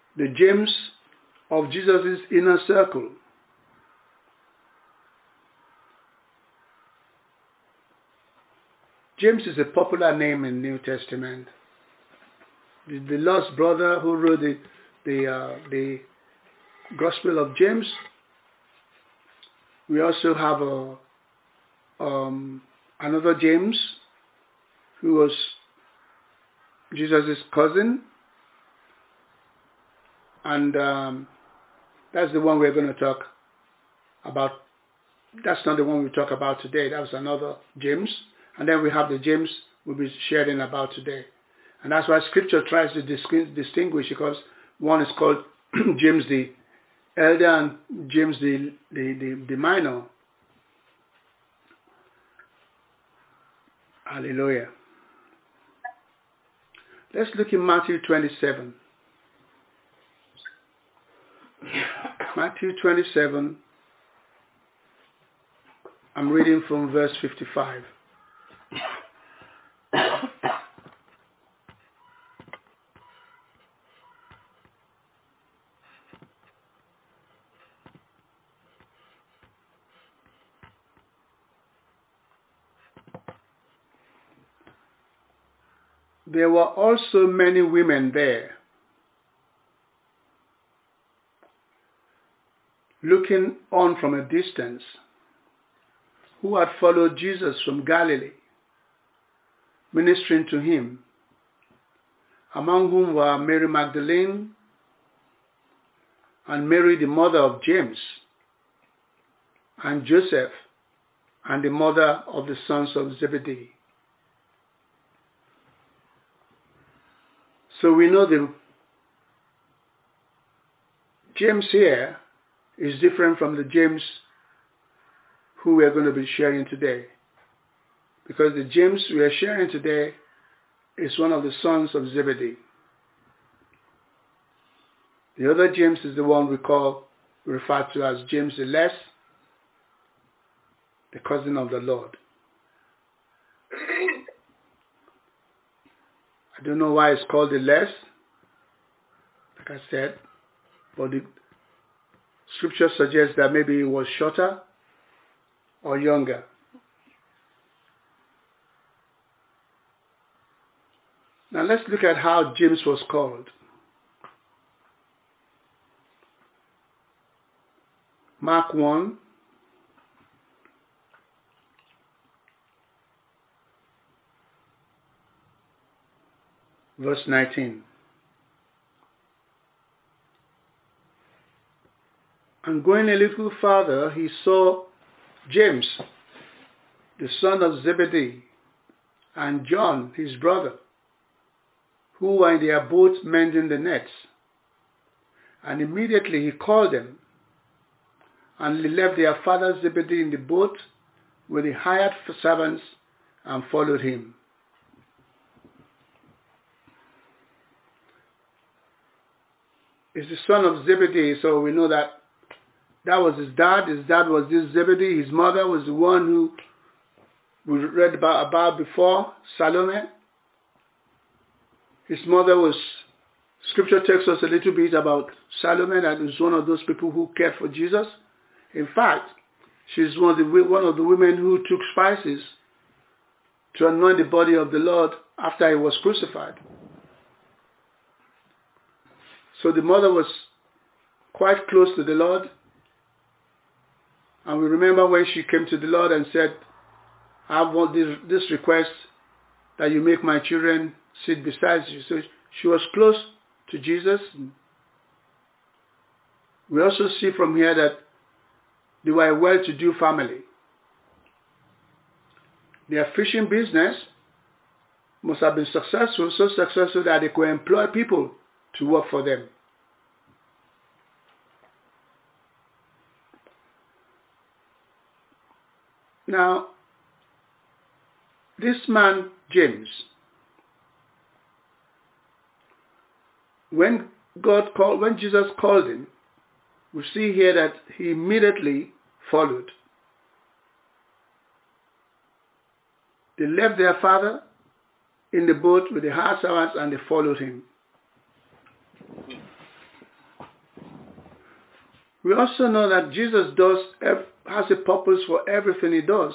the James of Jesus' inner circle. James is a popular name in the New Testament. The lost brother who wrote the Gospel of James. We also have another James who was Jesus' cousin, and that's the one we're going to talk about. That's not the one we talk about today. That was another James. And then we have the James we'll be sharing about today. And that's why Scripture tries to distinguish, because one is called James the elder and James the minor. Hallelujah. Let's look in Matthew 27. Matthew 27, I'm reading from verse 55. There were also many women there, looking on from a distance, who had followed Jesus from Galilee, ministering to him, among whom were Mary Magdalene and Mary the mother of James, and Joseph, and the mother of the sons of Zebedee. So we know the James here is different from the James who we are going to be sharing today. Because the James we are sharing today is one of the sons of Zebedee. The other James is the one we refer to as James the Less, the cousin of the Lord. I don't know why it's called the Less, like I said, but the Scripture suggests that maybe he was shorter or younger. Now let's look at how James was called. Mark 1, verse 19. And going a little farther, he saw James, the son of Zebedee, and John, his brother, who were in their boat mending the nets. And immediately he called them, and they left their father Zebedee in the boat with the hired servants and followed him. It's the son of Zebedee, so we know that was his dad. His dad was this Zebedee. His mother was the one who we read about before, Salome. His mother was, Scripture tells us a little bit about Salome, that is one of those people who cared for Jesus. In fact, she's one of the women who took spices to anoint the body of the Lord after he was crucified. So the mother was quite close to the Lord. And we remember when she came to the Lord and said, I want this request that you make my children sit beside you. So she was close to Jesus. We also see from here that they were a well-to-do family. Their fishing business must have been successful, so successful that they could employ people to work for them. Now, this man, James, when Jesus called him, we see here that he immediately followed. They left their father in the boat with the hired servants and they followed him. We also know that Jesus has a purpose for everything he does.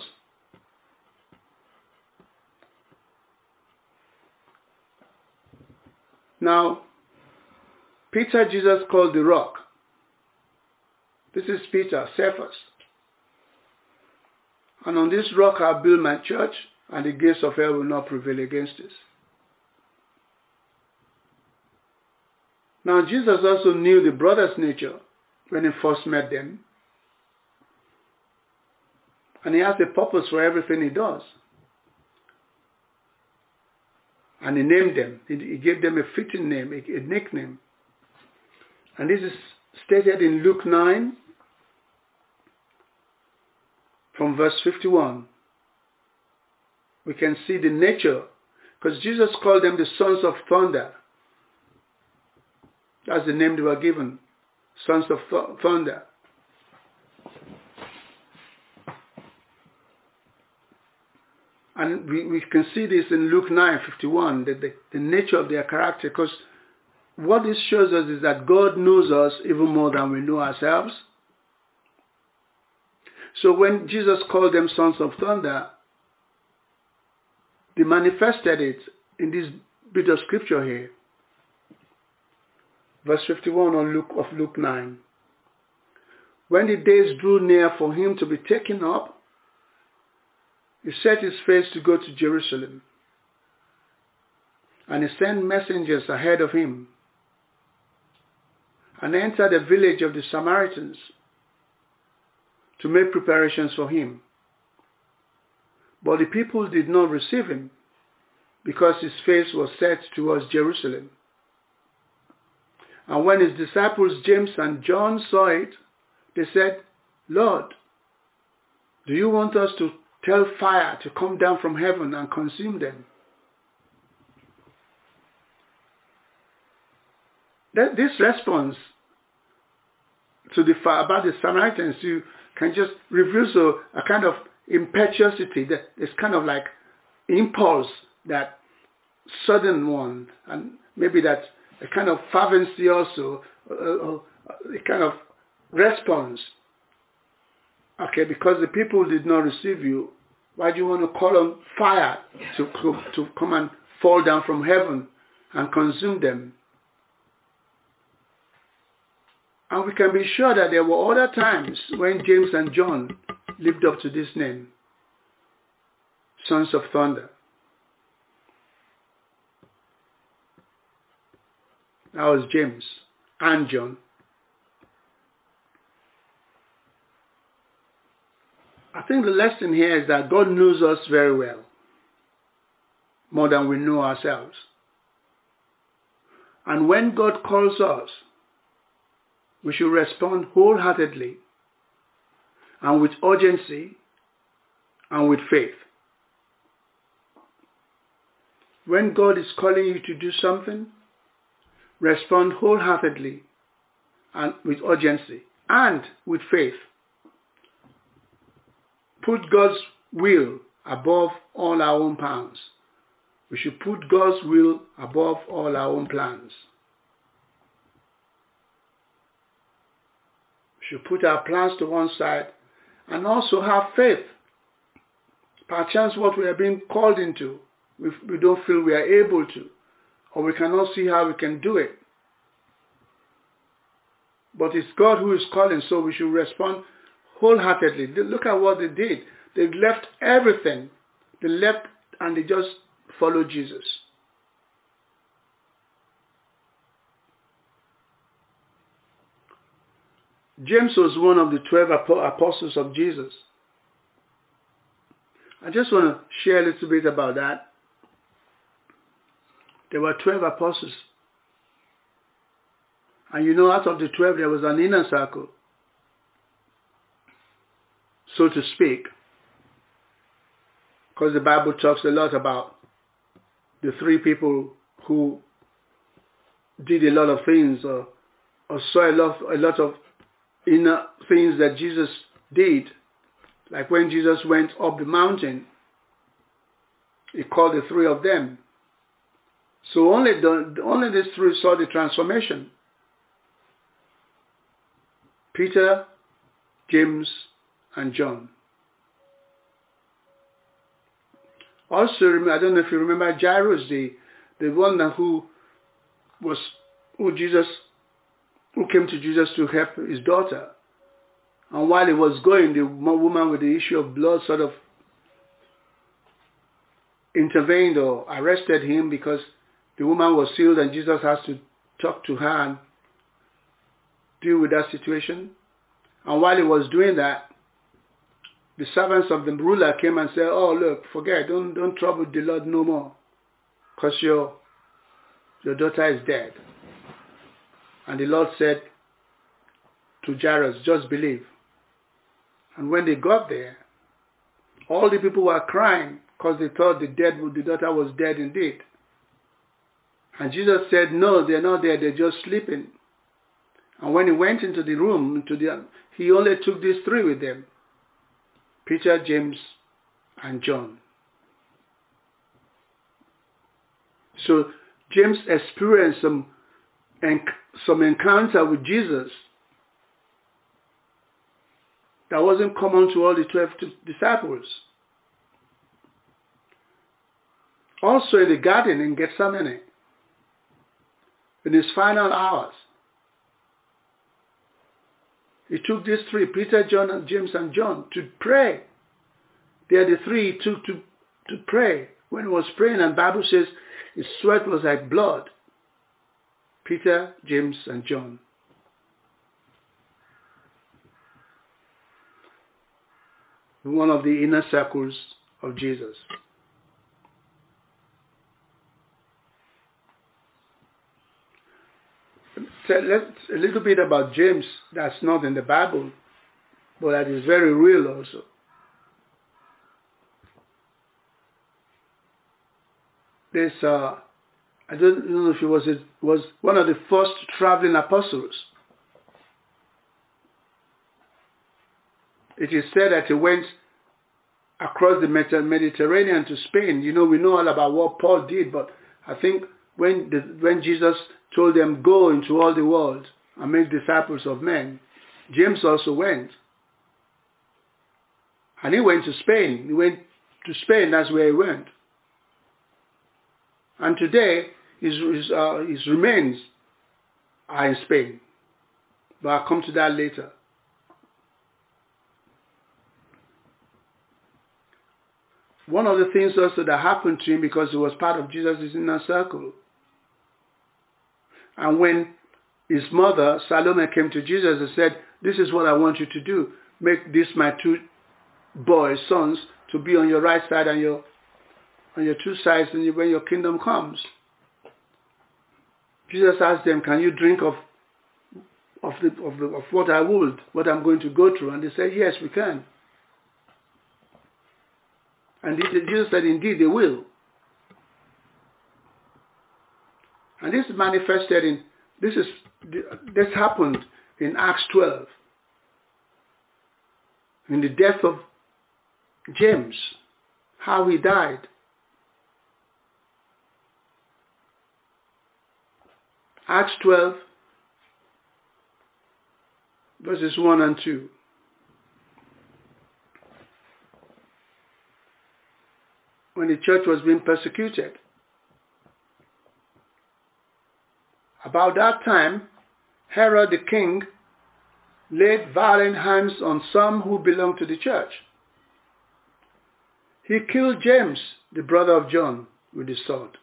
Now, Peter, Jesus called the rock. This is Peter, Cephas. And on this rock I'll build my church, and the gates of hell will not prevail against it. Now, Jesus also knew the brothers' nature when he first met them. And he has a purpose for everything he does. And he named them. He gave them a fitting name, a nickname. And this is stated in Luke 9 from verse 51. We can see the nature, because Jesus called them the sons of thunder. That's the name they were given, sons of thunder. And we can see this in Luke 9:51, that the nature of their character, because what this shows us is that God knows us even more than we know ourselves. So when Jesus called them sons of thunder, they manifested it in this bit of scripture here. Verse 51 of Luke 9. When the days drew near for him to be taken up, he set his face to go to Jerusalem. And he sent messengers ahead of him and entered the village of the Samaritans to make preparations for him. But the people did not receive him because his face was set towards Jerusalem. And when his disciples James and John saw it, they said, "Lord, do you want us to tell fire to come down from heaven and consume them?" This response to about the Samaritans, you can just reveal a kind of impetuosity, that it's kind of like impulse, that sudden one, and maybe that a kind of fervency also, a kind of response. Okay, because the people did not receive you, why do you want to call on fire to come and fall down from heaven and consume them? And we can be sure that there were other times when James and John lived up to this name, sons of thunder. That was James and John. I think the lesson here is that God knows us very well, more than we know ourselves. And when God calls us, we should respond wholeheartedly and with urgency and with faith. When God is calling you to do something, respond wholeheartedly and with urgency and with faith. Put God's will above all our own plans. We should put God's will above all our own plans. We should put our plans to one side and also have faith. Perchance what we are being called into, we don't feel we are able to, or we cannot see how we can do it. But it's God who is calling, so we should respond wholeheartedly. Look at what they did. They left everything. They left and they just followed Jesus. James was one of the 12 apostles of Jesus. I just want to share a little bit about that. There were 12 apostles. And out of the 12, there was an inner circle, so to speak. Because the Bible talks a lot about the three people who did a lot of things or saw a lot of inner things that Jesus did. Like when Jesus went up the mountain, he called the three of them. So only these three saw the transformation. Peter, James, and John. Also, I don't know if you remember Jairus, the one who came to Jesus to help his daughter. And while he was going, the woman with the issue of blood sort of intervened or arrested him because the woman was healed and Jesus has to talk to her and deal with that situation. And while he was doing that, the servants of the ruler came and said, oh, look, forget, don't trouble the Lord no more, because your daughter is dead. And the Lord said to Jairus, just believe. And when they got there, all the people were crying because they thought the daughter was dead indeed. And Jesus said, no, they're not dead, they're just sleeping. And when he went into the room, he only took these three with them: Peter, James, and John. So James experienced some encounter with Jesus that wasn't common to all the 12 disciples. Also in the garden in Gethsemane, in his final hours, he took these three, Peter, John, James, and John, to pray. They are the three he took to pray. When he was praying, and the Bible says his sweat was like blood. Peter, James, and John. One of the inner circles of Jesus. Let's a little bit about James. That's not in the Bible, but that is very real also. There's I don't know if he was one of the first traveling apostles. It is said that he went across the Mediterranean to Spain. You know, we know all about what Paul did, but I think when Jesus told them, go into all the world and make disciples of men, James also went. And he went to Spain. He went to Spain, that's where he went. And today, his remains are in Spain. But I'll come to that later. One of the things also that happened to him, because he was part of Jesus' inner circle. And when his mother, Salome, came to Jesus and said, this is what I want you to do. Make these my two sons, to be on your right side and on your two sides when your kingdom comes. Jesus asked them, can you drink of what I would, what I'm going to go through? And they said, yes, we can. And Jesus said, indeed, they will. And this manifested this happened in Acts 12, in the death of James, how he died. Acts 12, verses 1 and 2. When the church was being persecuted. About that time, Herod the king laid violent hands on some who belonged to the church. He killed James, the brother of John, with the sword.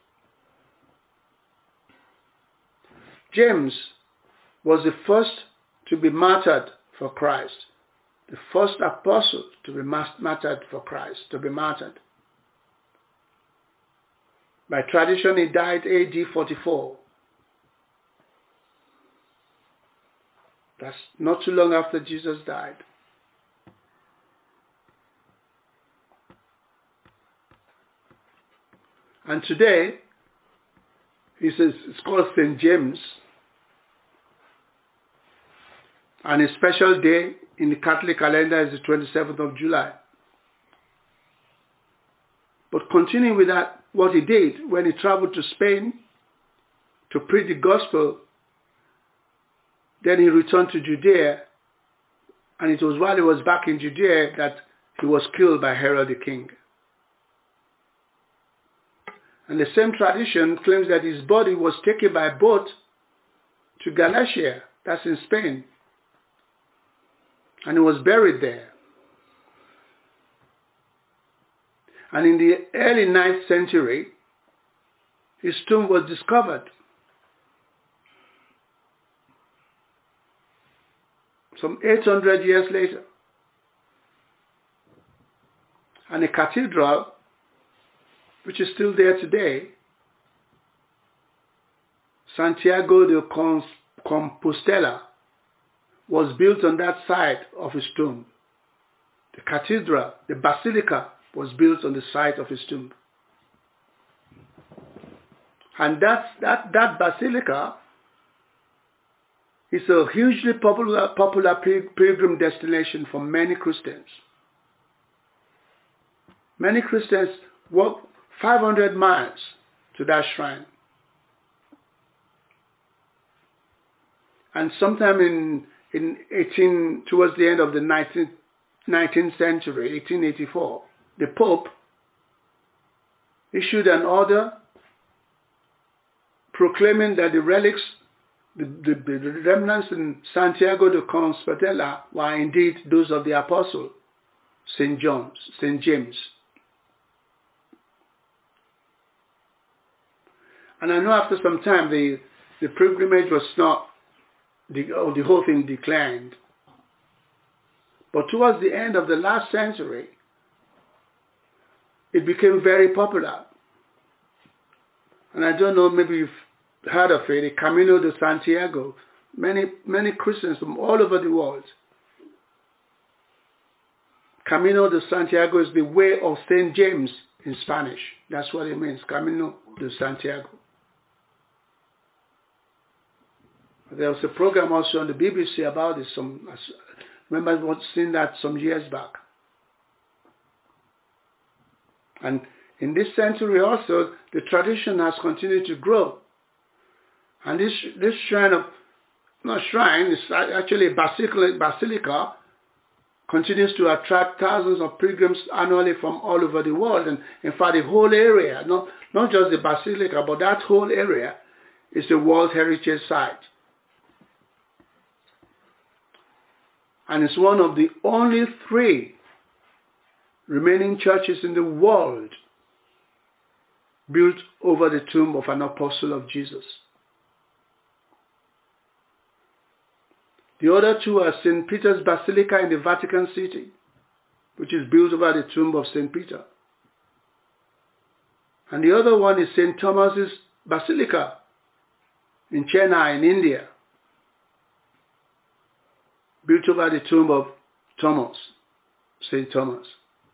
James was the first to be martyred for Christ, the first apostle to be martyred for Christ, to be martyred. By tradition, he died AD 44. That's not too long after Jesus died. And today, it's called St. James. And a special day in the Catholic calendar is the 27th of July. But continuing with that, what he did when he traveled to Spain to preach the gospel, then he returned to Judea And it was while he was back in Judea that he was killed by Herod the king. And the same tradition claims that his body was taken by boat to Galatia, that's in Spain, and he was buried there. And in the early 9th century, his tomb was discovered. Some 800 years later. And a cathedral, which is still there today, Santiago de Compostela, was built on that site of his tomb. The cathedral, the basilica, was built on the site of his tomb. And that basilica is a hugely popular pilgrim destination for many Christians. Many Christians walk 500 miles to that shrine. And sometime towards the end of the 19th century, 1884, the Pope issued an order proclaiming that the relics, the remnants in Santiago de Compostela were indeed those of the apostle, St. James. And I know after some time the pilgrimage was not, the whole thing declined. But towards the end of the last century, it became very popular. And I don't know, maybe you've heard of it, the Camino de Santiago. Many Christians from all over the world. Camino de Santiago is the way of St. James in Spanish. That's what it means, Camino de Santiago. There was a program also on the BBC about this. Remember seeing that some years back. And in this century also, the tradition has continued to grow. And this shrine it's actually a basilica, continues to attract thousands of pilgrims annually from all over the world. And in fact, the whole area, not just the basilica, but that whole area is a World Heritage Site. And it's one of the only 3 remaining churches in the world built over the tomb of an apostle of Jesus. The other 2 are St. Peter's Basilica in the Vatican City, which is built over the tomb of St. Peter. And the other one is St. Thomas's Basilica in Chennai in India, built over the tomb of Thomas, St. Thomas.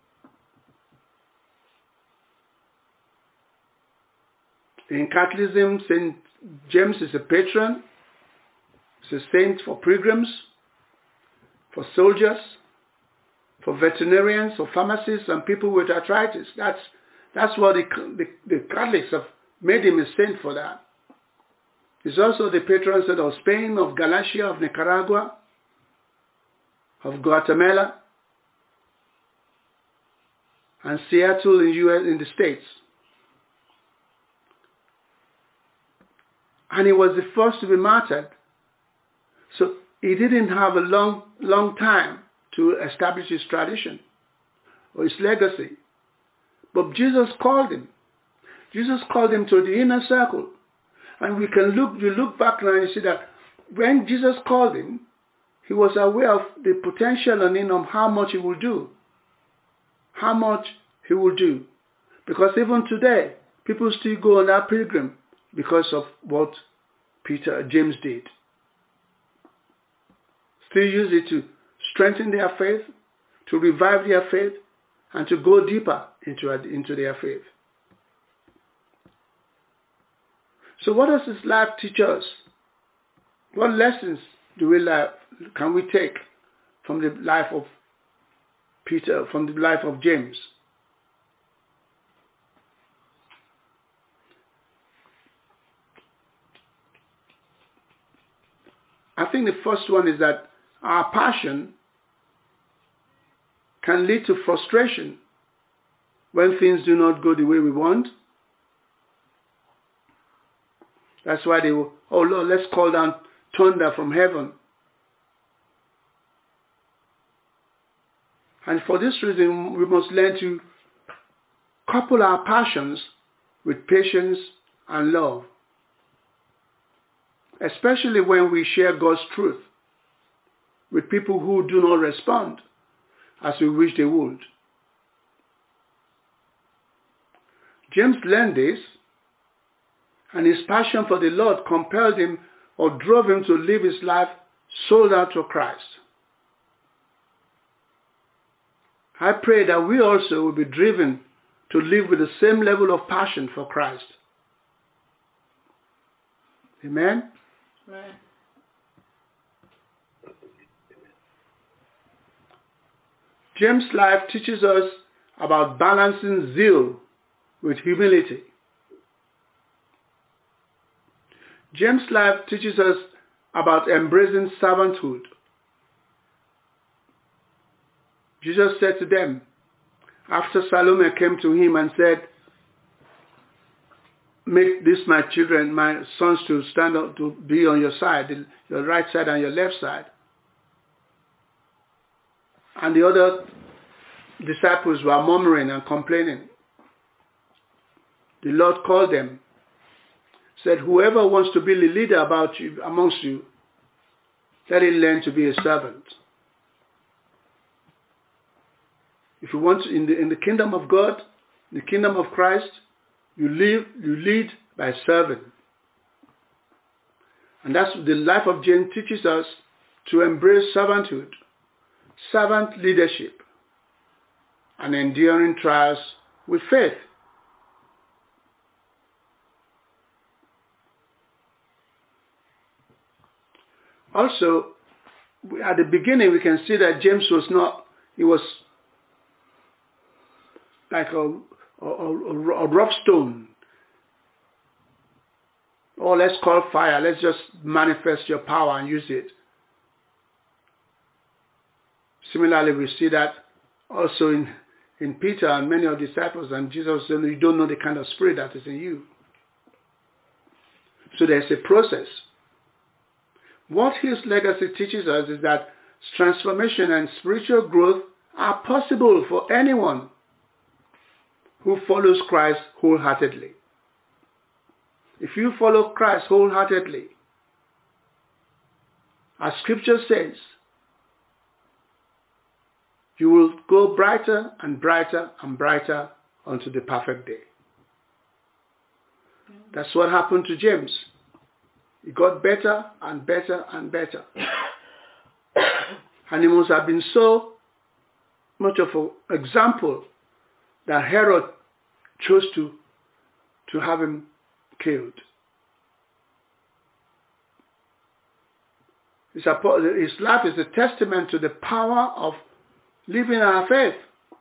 In Catholicism, St. James is a patron. It's a saint for pilgrims, for soldiers, for veterinarians, for pharmacists, and people with arthritis. That's what the Catholics have made him a saint for that. He's also the patron saint of Spain, of Galicia, of Nicaragua, of Guatemala, and Seattle in the States. And he was the first to be martyred. So he didn't have a long time to establish his tradition or his legacy. But Jesus called him. Jesus called him to the inner circle. And you look back now and you see that when Jesus called him, he was aware of the potential in him of how much he will do. How much he will do. Because even today, people still go on that pilgrim because of what James did. Still use it to strengthen their faith, to revive their faith, and to go deeper into their faith. So what does this life teach us? What lessons can we take from the life of Peter, from the life of James? I think the first one is that our passion can lead to frustration when things do not go the way we want. That's why they will, oh Lord, let's call down thunder from heaven. And for this reason, we must learn to couple our passions with patience and love, especially when we share God's truth with people who do not respond as we wish they would. James learned this, and his passion for the Lord compelled him or drove him to live his life sold out to Christ. I pray that we also will be driven to live with the same level of passion for Christ. Amen? Amen. James' life teaches us about balancing zeal with humility. James' life teaches us about embracing servanthood. Jesus said to them, after Salome came to him and said, make this my children, my sons, to stand up, to be on your side, your right side and your left side. And the other disciples were murmuring and complaining. The Lord called them, said, whoever wants to be the leader amongst you, let him learn to be a servant. If you want in the kingdom of God, the kingdom of Christ, you lead by serving. And that's the life of James teaches us, to embrace servanthood, servant leadership, and enduring trials with faith. Also, at the beginning we can see that James he was like a rough stone. Oh, let's call fire. Let's just manifest your power and use it. Similarly, we see that also in Peter and many of the disciples, and Jesus said, you don't know the kind of spirit that is in you. So there's a process. What his legacy teaches us is that transformation and spiritual growth are possible for anyone who follows Christ wholeheartedly. If you follow Christ wholeheartedly, as scripture says, you will go brighter and brighter and brighter unto the perfect day. That's what happened to James. He got better and better and better. And he must have been so much of an example that Herod chose to have him killed. His life is a testament to the power of living our faith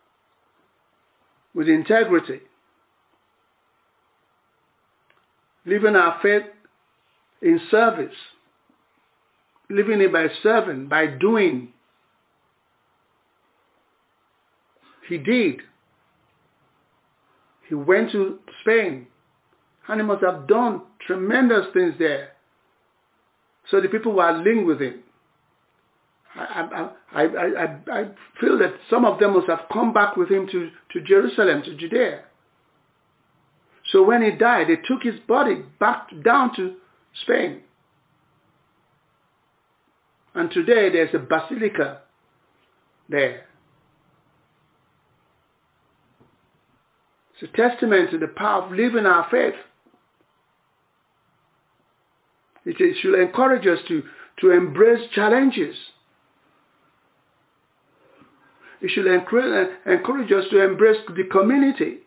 with integrity. Living our faith in service. Living it by serving, by doing. He did. He went to Spain, and he must have done tremendous things there. So the people were linked with him. I feel that some of them must have come back with him to Jerusalem, to Judea. So when he died, they took his body back down to Spain. And today there's a basilica there. It's a testament to the power of living our faith. It should encourage us to embrace challenges. It should encourage us to embrace the community,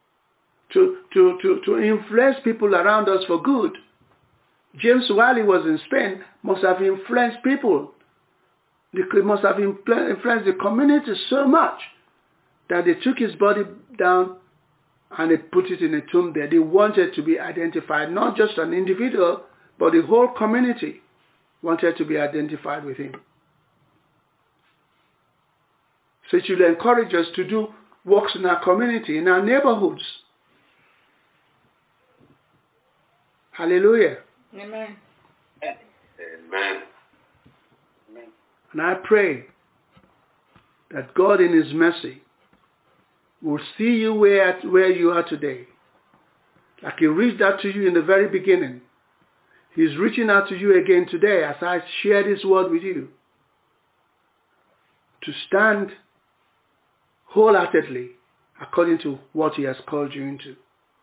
to influence people around us for good. James, while he was in Spain, must have influenced people. He must have influenced the community so much that they took his body down and they put it in a tomb there. They wanted to be identified, not just an individual, but the whole community wanted to be identified with him. So it should encourage us to do works in our community, in our neighborhoods. Hallelujah. Amen. Amen. And I pray that God in His mercy will see you where you are today. Like He reached out to you in the very beginning. He's reaching out to you again today as I share this word with you. To stand wholeheartedly according to what He has called you into.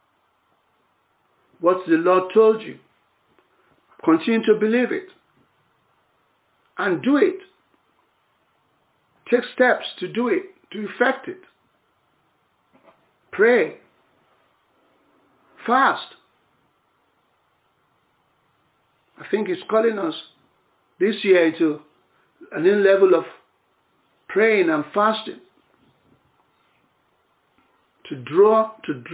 What the Lord told you, continue to believe it and do it. Take steps to do it, to effect it. Pray. Fast. I think He's calling us this year into a new level of praying and fasting. To draw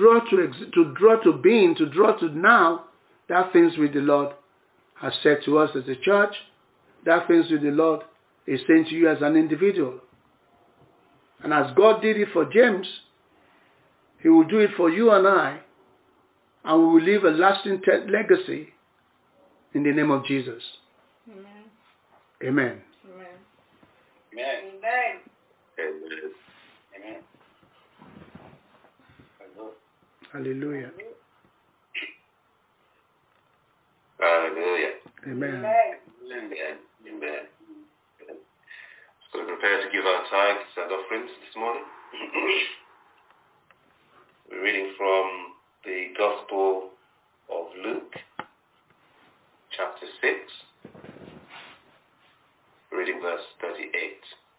to now that things which the Lord has said to us as a church, that things which the Lord is saying to you as an individual. And as God did it for James, He will do it for you and I, and we will leave a lasting legacy in the name of Jesus. Amen. Amen. Amen. Amen. Amen. Amen. Amen. Hallelujah. Hallelujah. Amen. Amen. Amen. So we prepare to give our tithes and offerings this morning. We're reading from the Gospel of Luke, chapter 6, reading verse 38.